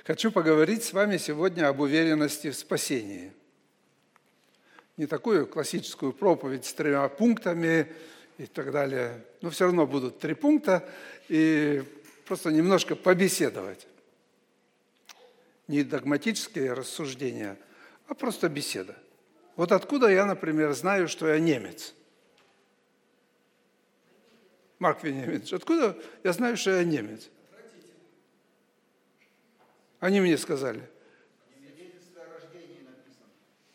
Хочу поговорить с вами сегодня об уверенности в спасении. Не такую классическую проповедь с 3 пунктами и так далее, но все равно будут 3 пункта, и просто немножко побеседовать. Не догматические рассуждения, а просто беседа. Вот откуда я, например, знаю, что я немец? Марк Вениаминович, откуда я знаю, что я немец? Они мне сказали. Свидетельство о рождении написано.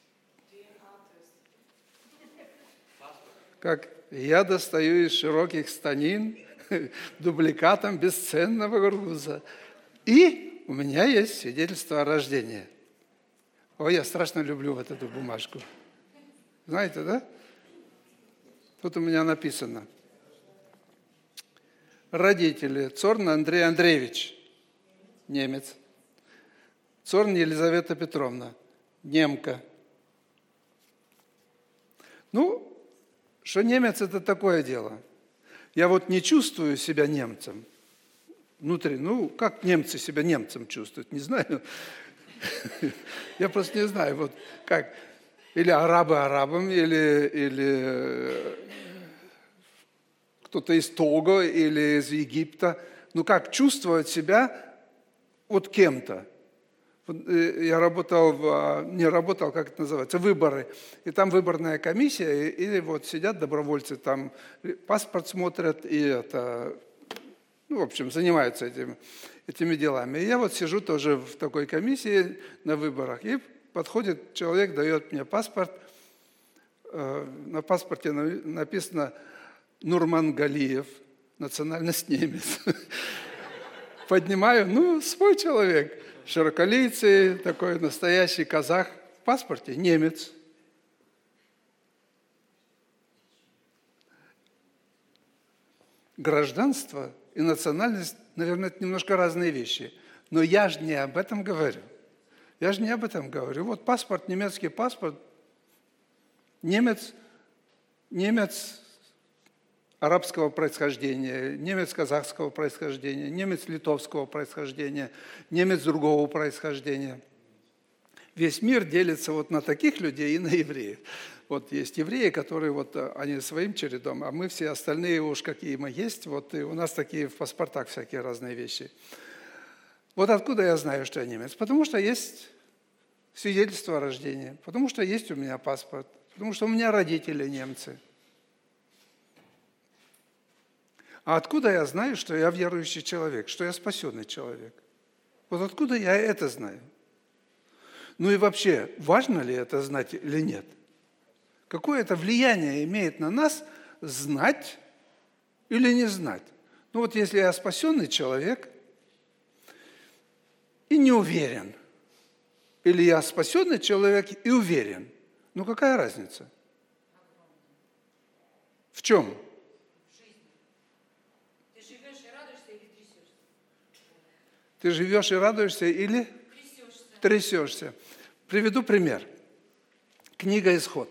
Как я достаю из широких станин дубликатом бесценного груза. И у меня есть свидетельство о рождении. Ой, я страшно люблю вот эту бумажку. Знаете, да? Тут у меня написано. Родители. Цорн Андрей Андреевич, немец. Цорн Елизавета Петровна, немка. Ну, что немец – это такое дело. Я вот не чувствую себя немцем. Внутри, как немцы себя немцем чувствуют, не знаю. Я просто не знаю, вот как. Или арабы арабам, или кто-то из Того, или из Египта. Как чувствовать себя вот кем-то. Я как это называется, выборы. И там выборная комиссия, и вот сидят добровольцы, там паспорт смотрят, и в общем, занимаются этими делами. И я вот сижу тоже в такой комиссии на выборах, и подходит человек, дает мне паспорт. На паспорте написано Нурмангалиев, национальность немец. Поднимаю, свой человек. Широколицый, такой настоящий казах. В паспорте немец. Гражданство и национальность, наверное, это немножко разные вещи. Но я же не об этом говорю. Вот паспорт, немецкий паспорт. Немец арабского происхождения, немец казахского происхождения, немец литовского происхождения, немец другого происхождения. Весь мир делится вот на таких людей и на евреев. Вот есть евреи, которые они своим чередом, а мы все остальные уж какие мы есть, и у нас такие в паспортах всякие разные вещи. Вот откуда я знаю, что я немец? Потому что есть свидетельство о рождении, потому что есть у меня паспорт, потому что у меня родители немцы. А откуда я знаю, что я верующий человек, что я спасенный человек? Вот откуда я это знаю? И вообще, важно ли это знать или нет? Какое это влияние имеет на нас знать или не знать? Если я спасенный человек и не уверен, или я спасенный человек и уверен, какая разница? В чем? Ты живешь и радуешься или трясешься. Приведу пример. Книга «Исход».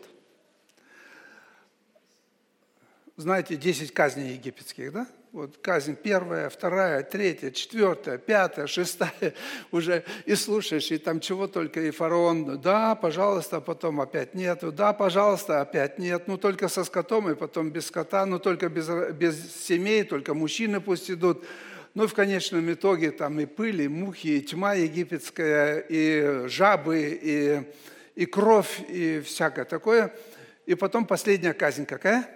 Знаете, 10 казней египетских, да? Казнь 1, 2, 3, 4, 5, 6 уже и слушаешь, и там чего только, и фараон, да, пожалуйста, потом опять нету, да, пожалуйста, опять нет, только со скотом, и потом без скота, только без семей, только мужчины пусть идут. В конечном итоге там и пыль, и мухи, и тьма египетская, и жабы, и кровь, и всякое такое. И потом последняя казнь какая?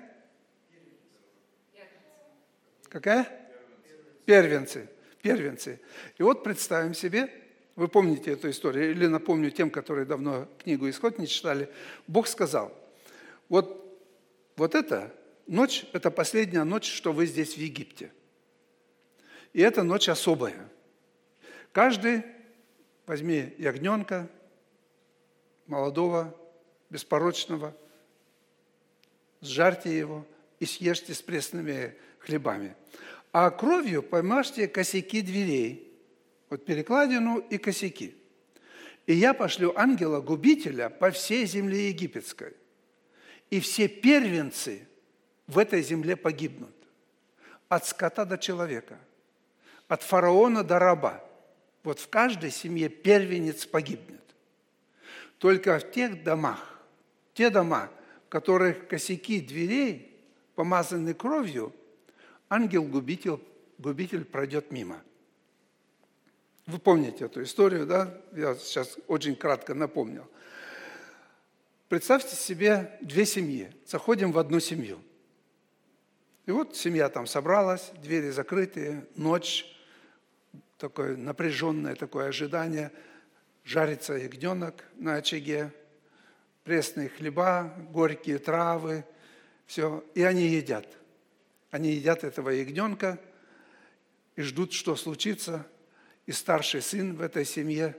Какая? Первенцы. И представим себе, вы помните эту историю, или напомню тем, которые давно книгу «Исход» не читали, Бог сказал, вот эта ночь, это последняя ночь, что вы здесь в Египте. И эта ночь особая. Каждый возьми ягненка, молодого, беспорочного, сжарьте его и съешьте с пресными хлебами. А кровью помажьте косяки дверей, перекладину и косяки. И я пошлю ангела-губителя по всей земле египетской, и все первенцы в этой земле погибнут, от скота до человека, от фараона до раба. Вот в каждой семье первенец погибнет. Только в тех домах, те дома, в которых косяки дверей помазаны кровью, ангел-губитель пройдет мимо. Вы помните эту историю, да? Я сейчас очень кратко напомнил. Представьте себе две семьи. Заходим в одну семью. И вот семья там собралась, двери закрытые, ночь, такое напряженное такое ожидание. Жарится ягненок на очаге, пресные хлеба, горькие травы, все. И они едят. Они едят этого ягненка и ждут, что случится. И старший сын в этой семье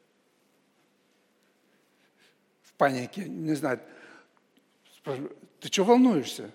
в панике, не знает, спрашивает: ты что волнуешься?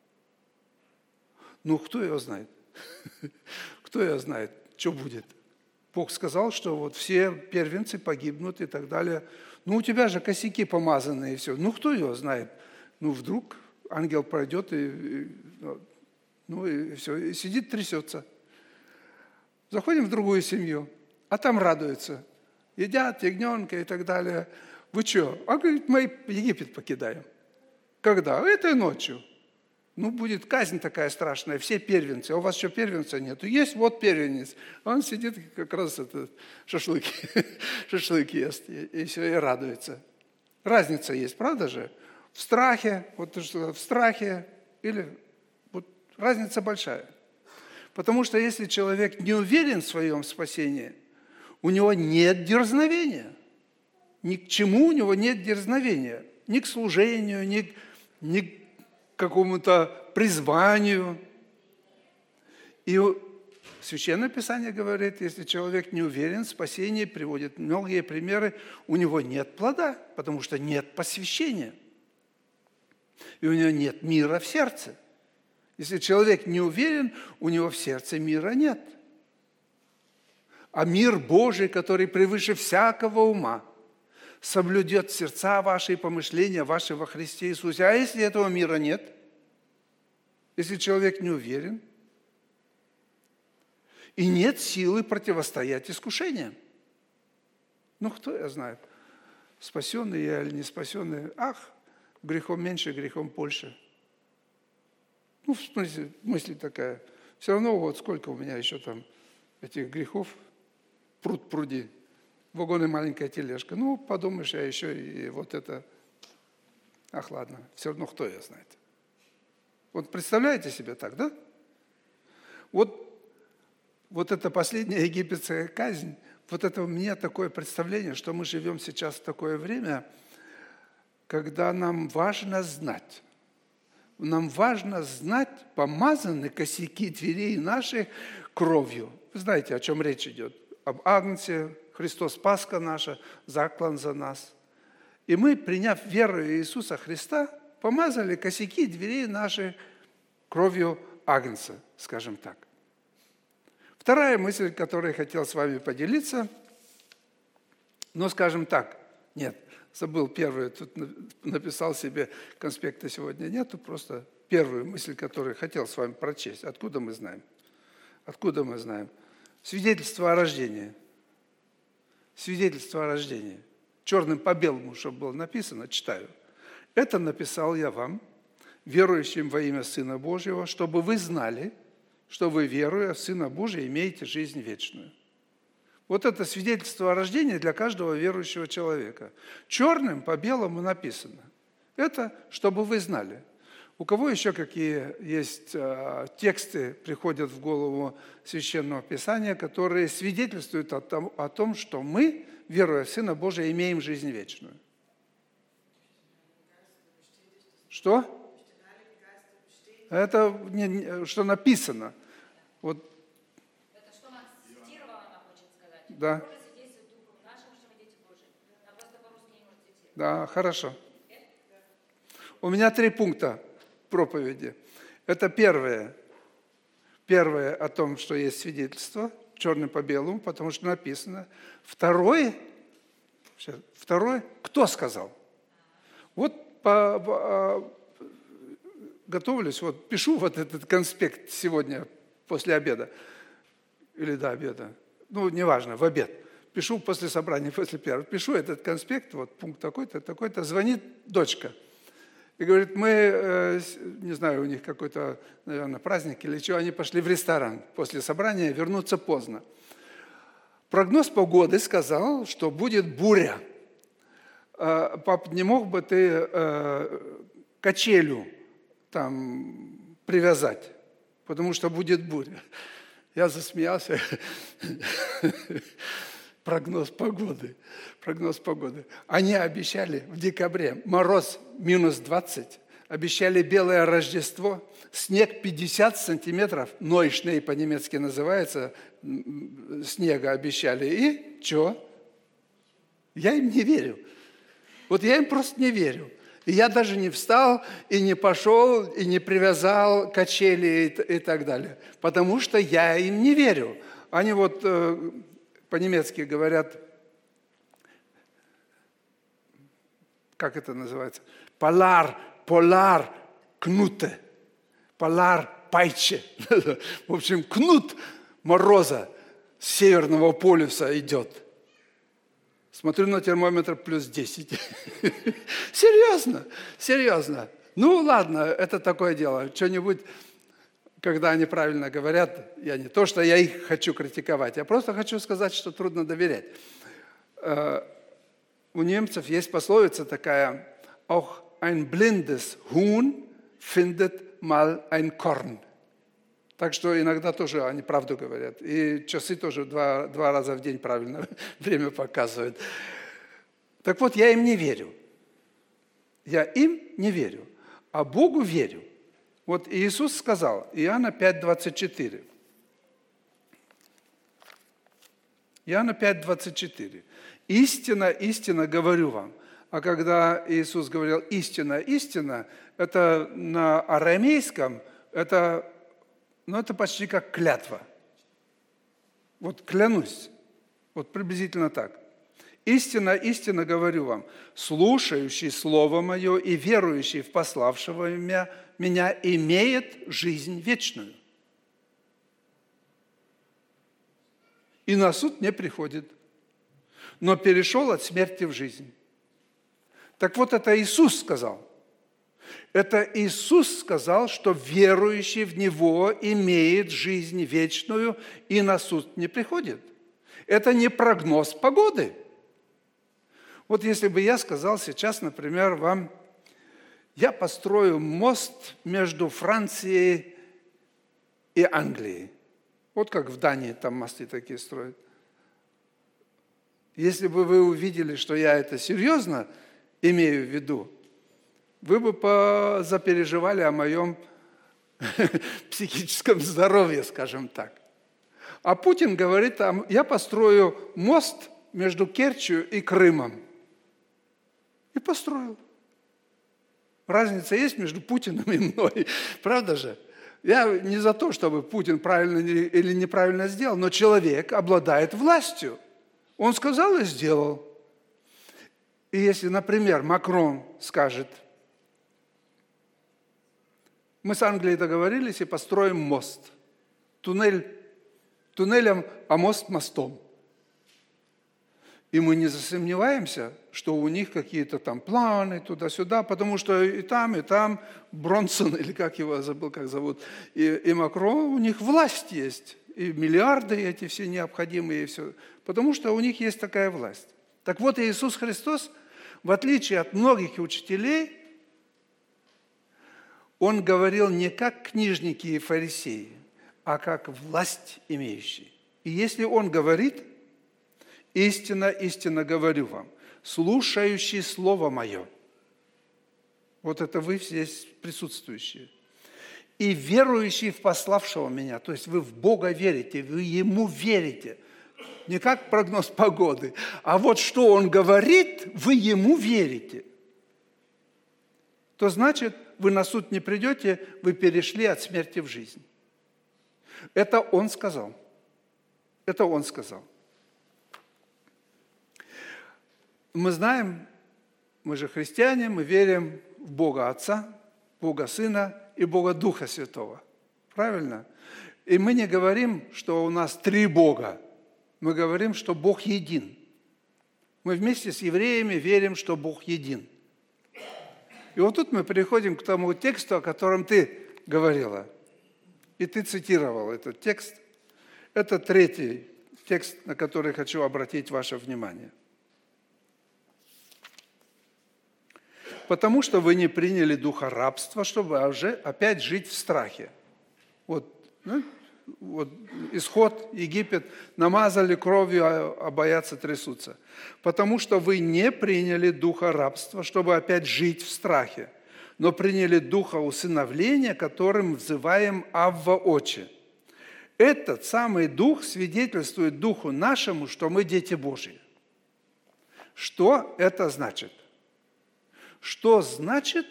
Ну, кто его знает? Кто его знает, что будет? Бог сказал, что вот все первенцы погибнут и так далее. Ну, у тебя же косяки помазанные и все. Ну, кто его знает? Ну, вдруг ангел пройдет и все, и сидит, трясется. Заходим в другую семью, а там радуются. Едят ягненка и так далее. Вы что? А говорит, мы Египет покидаем. Когда? Этой ночью. Ну, будет казнь такая страшная, все первенцы. А у вас что, первенца нету? Есть, вот первенец. Он сидит, как раз шашлык ест, и все, и радуется. Разница есть, правда же? В страхе, в страхе, или вот разница большая. Потому что если человек не уверен в своем спасении, у него нет дерзновения. Ни к чему у него нет дерзновения. Ни к служению, ни к какому-то призванию. И Священное Писание говорит, если человек не уверен в спасении, приводит многие примеры, у него нет плода, потому что нет посвящения. И у него нет мира в сердце. Если человек не уверен, у него в сердце мира нет. А мир Божий, который превыше всякого ума, соблюдет сердца ваши и помышления ваши во Христе Иисусе. А если этого мира нет, если человек не уверен, и нет силы противостоять искушениям. Ну, кто я знает, спасенный я или не спасенный? Ах, грехом меньше, грехом больше. Ну, в смысле, мысль такая. Все равно вот сколько у меня еще там этих грехов, пруд пруди. Вагон и маленькая тележка. Ну, подумаешь, я еще и вот это. Ах, ладно, все равно кто я знает. Вот представляете себе так, да? Вот эта последняя египетская казнь, вот это у меня такое представление, что мы живем сейчас в такое время, когда нам важно знать, помазаны косяки дверей наших кровью. Вы знаете, о чем речь идет? Об Агнце, Христос Пасха наша, заклан за нас. И мы, приняв веру Иисуса Христа, помазали косяки дверей наших кровью Агнца, скажем так. Вторая мысль, которой я хотел с вами поделиться, скажем так, нет, забыл первую, тут написал себе, конспекта сегодня нету, просто первую мысль, которую хотел с вами прочесть. Откуда мы знаем? Откуда мы знаем? Свидетельство о рождении. Свидетельство о рождении. Черным по белому, чтобы было написано, читаю. Это написал я вам, верующим во имя Сына Божьего, чтобы вы знали, что вы, веруя в Сына Божия, имеете жизнь вечную. Вот это свидетельство о рождении для каждого верующего человека. Черным по белому написано. Это, чтобы вы знали. У кого еще какие есть тексты, приходят в голову Священного Писания, которые свидетельствуют о том, что мы, веруя в Сына Божия, имеем жизнь вечную? Что? Это что написано. Вот. Это что нам цитировала, она хочет сказать. Да. Боже свидетельствует Духом нашим, что мы дети Божии. Она просто по-русски не может цитировать. Да, хорошо. У меня 3 пункта проповеди. Это первое. Первое о том, что есть свидетельство, черным по белому, потому что написано. Второе, кто сказал? Вот готовлюсь, вот пишу вот этот конспект сегодня после обеда, или до обеда. ну, неважно, в обед. Пишу после собрания, после первого. Пишу этот конспект, вот пункт такой-то, такой-то. Звонит дочка. И говорит, мы, не знаю, у них какой-то, наверное, праздник или что, они пошли в ресторан после собрания, вернуться поздно. Прогноз погоды сказал, что будет буря. Пап, не мог бы ты качелю там привязать, потому что будет буря? Я засмеялся. Прогноз погоды. Они обещали в декабре мороз минус 20, обещали белое Рождество, снег 50 сантиметров, нойшней по-немецки называется, снега обещали. И что? Я им не верю. Вот я им просто не верю. И я даже не встал, и не пошел, и не привязал качели и так далее. Потому что я им не верю. Они вот по-немецки говорят, как это называется? Polar кнуте. Polar пайче. В общем, кнут мороза с северного полюса идет. Смотрю на термометр плюс 10. Серьезно. Ну, ладно, это такое дело. Что-нибудь, когда они правильно говорят, я не то, что я их хочу критиковать, я просто хочу сказать, что трудно доверять. У немцев есть пословица такая, «Auch ein blindes Huhn findet mal ein Korn». Так что иногда тоже они правду говорят. И часы тоже два раза в день правильно время показывают. Так вот, я им не верю. Я им не верю, а Богу верю. Вот Иисус сказал, Иоанна 5:24. Иоанна 5:24. «Истинно, истинно говорю вам». А когда Иисус говорил «истинно, истинно», это на арамейском, это почти как клятва. Вот клянусь, вот приблизительно так. «Истинно, истинно говорю вам, слушающий Слово Мое и верующий в пославшего Меня имеет жизнь вечную. И на суд не приходит, но перешел от смерти в жизнь». Так вот, это Иисус сказал. Это Иисус сказал, что верующий в Него имеет жизнь вечную и на суд не приходит. Это не прогноз погоды. Вот если бы я сказал сейчас, например, вам, я построю мост между Францией и Англией. Вот как в Дании там мосты такие строят. Если бы вы увидели, что я это серьезно имею в виду, вы бы запереживали о моем психическом здоровье, скажем так. А Путин говорит, я построю мост между Керчью и Крымом. И построил. Разница есть между Путиным и мной, правда же? Я не за то, чтобы Путин правильно или неправильно сделал, но человек обладает властью. Он сказал и сделал. И если, например, Макрон скажет, мы с Англией договорились и построим мост. Туннель туннелем, а мост мостом. И мы не засомневаемся, что у них какие-то там планы туда-сюда, потому что и там Бронсон, или как его забыл, как зовут, и Макрон, у них власть есть, и миллиарды эти все необходимые, и все, потому что у них есть такая власть. Так вот, Иисус Христос, в отличие от многих учителей, Он говорил не как книжники и фарисеи, а как власть имеющий. И если Он говорит, истинно, истинно говорю вам, слушающий Слово Мое, вот это вы здесь присутствующие, и верующий в пославшего Меня, то есть вы в Бога верите, вы Ему верите, не как прогноз погоды, а вот что Он говорит, вы Ему верите, то значит, вы на суд не придете, вы перешли от смерти в жизнь. Это Он сказал. Это Он сказал. Мы знаем, мы же христиане, мы верим в Бога Отца, Бога Сына и Бога Духа Святого. Правильно? И мы не говорим, что у нас 3 Бога. мы говорим, что Бог един. Мы вместе с евреями верим, что Бог един. И вот тут мы переходим к тому тексту, о котором ты говорила. И ты цитировал этот текст. Это третий текст, на который хочу обратить ваше внимание. Потому что вы не приняли духа рабства, чтобы уже опять жить в страхе. Вот исход, Египет, намазали кровью, а боятся трясутся. Потому что вы не приняли духа рабства, чтобы опять жить в страхе, но приняли духа усыновления, которым взываем Авва Отче. Этот самый дух свидетельствует духу нашему, что мы дети Божьи. Что это значит? Что значит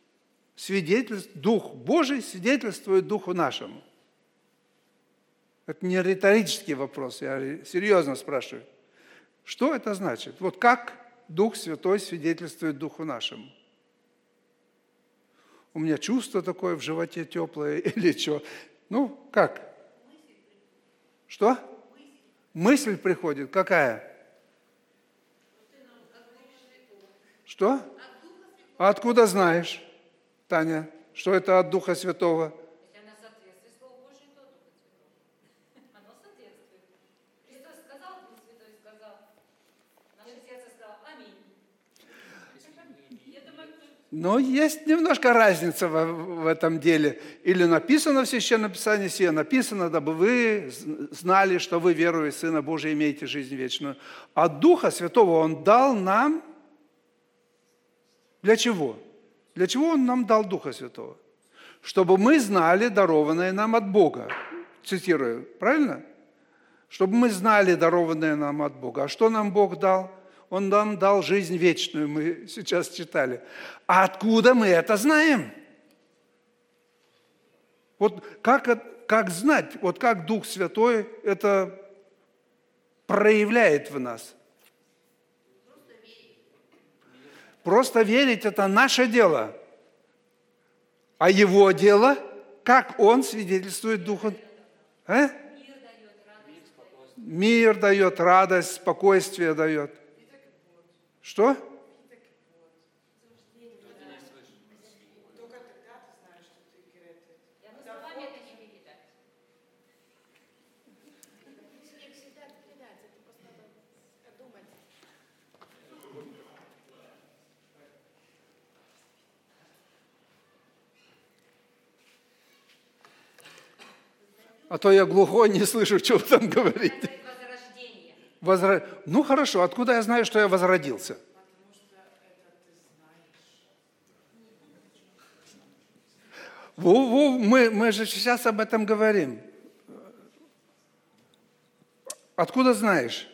Дух Божий свидетельствует духу нашему? Это не риторический вопрос, я серьезно спрашиваю. Что это значит? Вот как Дух Святой свидетельствует Духу нашему? У меня чувство такое в животе теплое или что? Ну, как? Что? Мысль приходит. Какая? Что? А откуда знаешь, Таня, что это от Духа Святого? Если она соответствует Слову Божьему, то Духа Святого. Оно соответствует. Христос сказал, Дух Святой сказал. Наше сердце сказало аминь. Я думаю, Но есть немножко разница в этом деле. Или написано в Священном Писании сие, написано, дабы вы знали, что вы, веруя в Сына Божия, имеете жизнь вечную. А Духа Святого Он дал нам для чего? Для чего Он нам дал Духа Святого? Чтобы мы знали дарованное нам от Бога. Цитирую, правильно? Чтобы мы знали дарованное нам от Бога. А что нам Бог дал? Он нам дал жизнь вечную, мы сейчас читали. А откуда мы это знаем? Вот как знать, вот как Дух Святой это проявляет в нас? Просто верить – это наше дело. А Его дело, как Он свидетельствует Духу? А? Мир дает радость, спокойствие дает. Что? А то я глухой, не слышу, что вы там говорите. возрождение. Ну хорошо, откуда я знаю, что я возродился? Мы же сейчас об этом говорим. Откуда знаешь?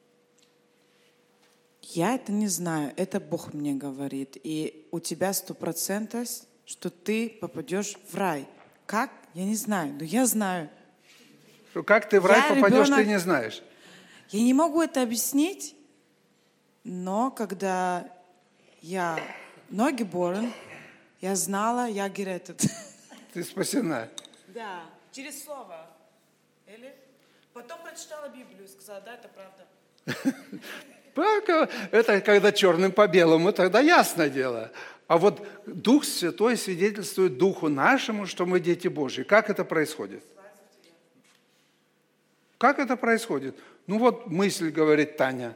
Я это не знаю, это Бог мне говорит. И у тебя 100%, что ты попадешь в рай. Как? Я не знаю, но я знаю. Как ты в рай Я попадешь, ребенок. ты не знаешь. Я не могу это объяснить, но когда я ноги борен, я знала, я геретет. Ты спасена. Да, через слово. Или? Потом прочитала Библию и сказала, да, это правда. Это когда черным по белому, тогда ясное дело. А вот Дух Святой свидетельствует Духу нашему, что мы дети Божьи. Как это происходит? Как это происходит? Ну вот мысль, говорит Таня.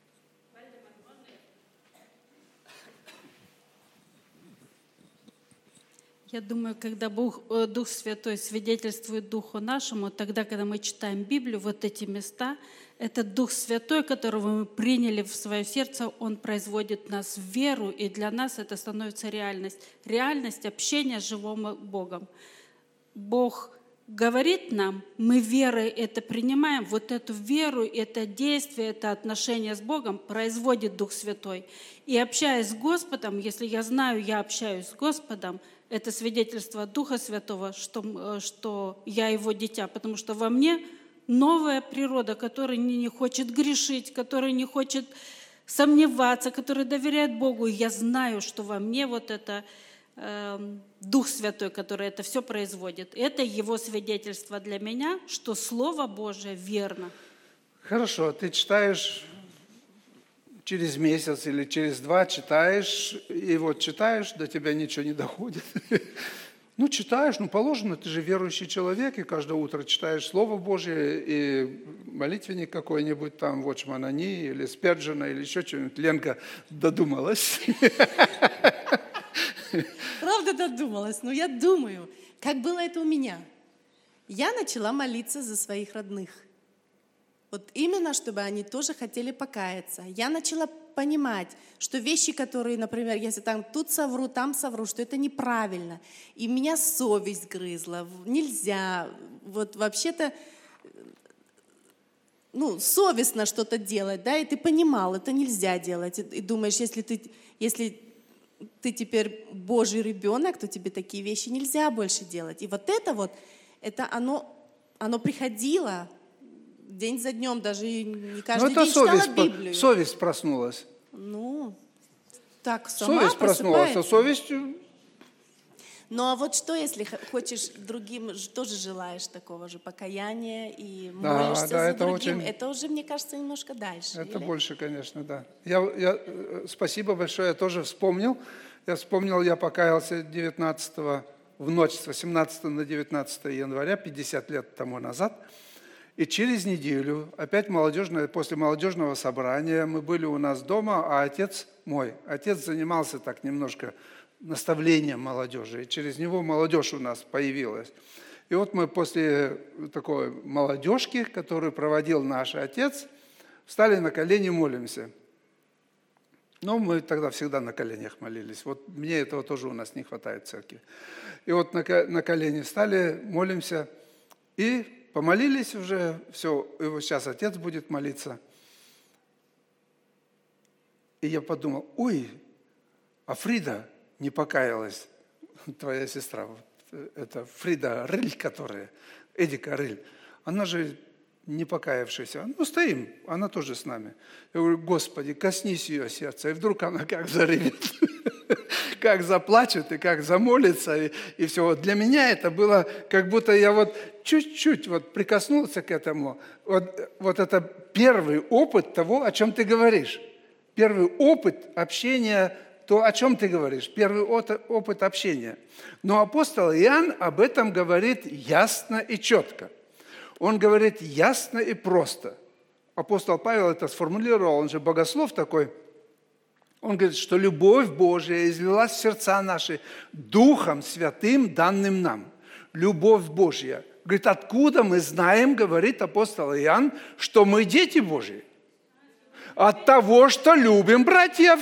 Я думаю, когда Дух Святой свидетельствует Духу нашему, тогда, когда мы читаем Библию, вот эти места, этот Дух Святой, которого мы приняли в свое сердце, Он производит нас в веру, и для нас это становится реальность. Реальность общения с живым Богом. Бог говорит нам, мы верой это принимаем, вот эту веру, это действие, это отношение с Богом производит Дух Святой. И общаясь с Господом, если я знаю, я общаюсь с Господом, это свидетельство Духа Святого, что я Его дитя, потому что во мне новая природа, которая не хочет грешить, которая не хочет сомневаться, которая доверяет Богу. И я знаю, что во мне вот это Дух Святой, который это все производит. Это Его свидетельство для меня, что Слово Божие верно. Хорошо, ты читаешь через месяц или через 2 читаешь, и вот читаешь, до тебя ничего не доходит. Ну, читаешь, ну, положено, ты же верующий человек, и каждое утро читаешь Слово Божье, и молитвенник какой-нибудь там, Watchman Nee, или Спержена, или еще что-нибудь. Ленка додумалась. Правда додумалась, но я думаю, как было это у меня. Я начала молиться за своих родных. Вот именно, чтобы они тоже хотели покаяться. Я начала понимать, что вещи, которые, например, если там тут совру, там совру, что это неправильно. И меня совесть грызла. Нельзя. Вот вообще-то, ну, совестно что-то делать, да, и ты понимал, это нельзя делать. И думаешь, если ты теперь Божий ребенок, то тебе такие вещи нельзя больше делать. И вот, это оно приходило день за днем, даже не каждый день читала Библию. Совесть проснулась. Ну, так сама Совесть проснулась, а совесть... Ну, а вот что, если хочешь другим, тоже желаешь такого же покаяния и молишься за это другим? очень... Это уже, мне кажется, немножко дальше. Это или? больше, конечно, да. Спасибо большое, я тоже вспомнил. Я покаялся в ночь с 18 на 19 января, 50 лет тому назад. И через неделю, опять после молодежного собрания, мы были у нас дома, а отец занимался так немножко наставлением молодежи, и через него молодежь у нас появилась. И вот мы после такой молодежки, которую проводил наш отец, встали на колени, молимся. Но мы тогда всегда на коленях молились. Вот мне этого тоже у нас не хватает в церкви. И вот на колени встали, молимся, и помолились уже, все, и вот сейчас отец будет молиться. И я подумал, а Фрида не покаялась, твоя сестра, это Фрида Рыль, Эдика Рыль, она же не покаявшаяся. Ну, стоим, она тоже с нами. Я говорю, Господи, коснись ее сердца. И вдруг она как заревет, как заплачет и как замолится. И все. Вот для меня это было, как будто я вот чуть-чуть вот прикоснулся к этому. Вот это первый опыт того, о чем ты говоришь. Первый опыт общения, то, о чем ты говоришь. Первый опыт общения. Но апостол Иоанн об этом говорит ясно и четко. Он говорит ясно и просто. Апостол Павел это сформулировал, он же богослов такой. Он говорит, что любовь Божия излилась в сердца наши Духом Святым, данным нам. Любовь Божья. Говорит, откуда мы знаем, говорит апостол Иоанн, что мы дети Божьи? От того, что любим братьев.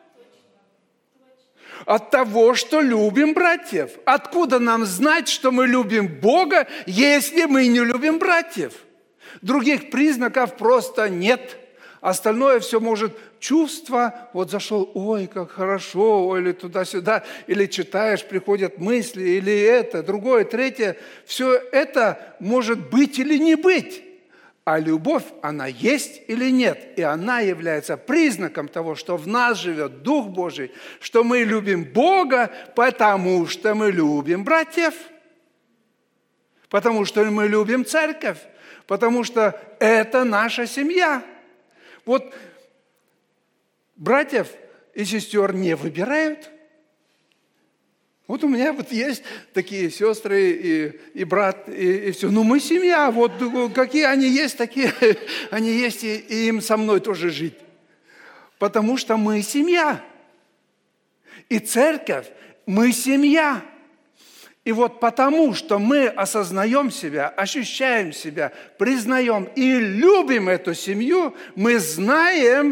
От того, что любим братьев. Откуда нам знать, что мы любим Бога, если мы не любим братьев? Других признаков просто нет. Остальное все может чувство, вот зашел, как хорошо, или туда-сюда, или читаешь, приходят мысли, или это, другое, третье. Все это может быть или не быть. А любовь, она есть или нет? И она является признаком того, что в нас живет Дух Божий, что мы любим Бога, потому что мы любим братьев, потому что мы любим церковь, потому что это наша семья. Вот братьев и сестер не выбирают. Вот у меня вот есть такие сестры и брат, и все. Ну, мы семья, вот какие они есть, такие они есть, и им со мной тоже жить. Потому что мы семья. И церковь, мы семья. И вот потому, что мы осознаем себя, ощущаем себя, признаем и любим эту семью, мы знаем,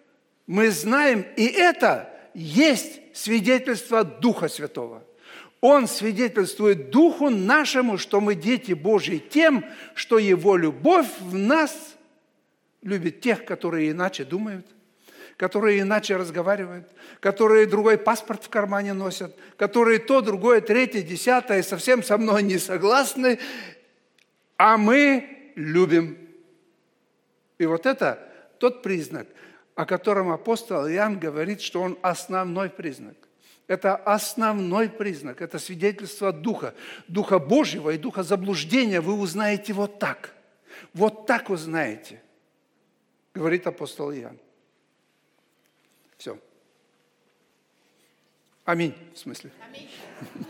и это есть свидетельство Духа Святого. Он свидетельствует Духу нашему, что мы дети Божьи, тем, что Его любовь в нас любит тех, которые иначе думают, которые иначе разговаривают, которые другой паспорт в кармане носят, которые то, другое, третье, десятое, совсем со мной не согласны, а мы любим. И вот это тот признак, о котором апостол Иоанн говорит, что он основной признак. Это основной признак, это свидетельство Духа, Духа Божьего и Духа заблуждения вы узнаете вот так. Вот так узнаете. говорит апостол Иоанн. Все. Аминь, в смысле. Аминь.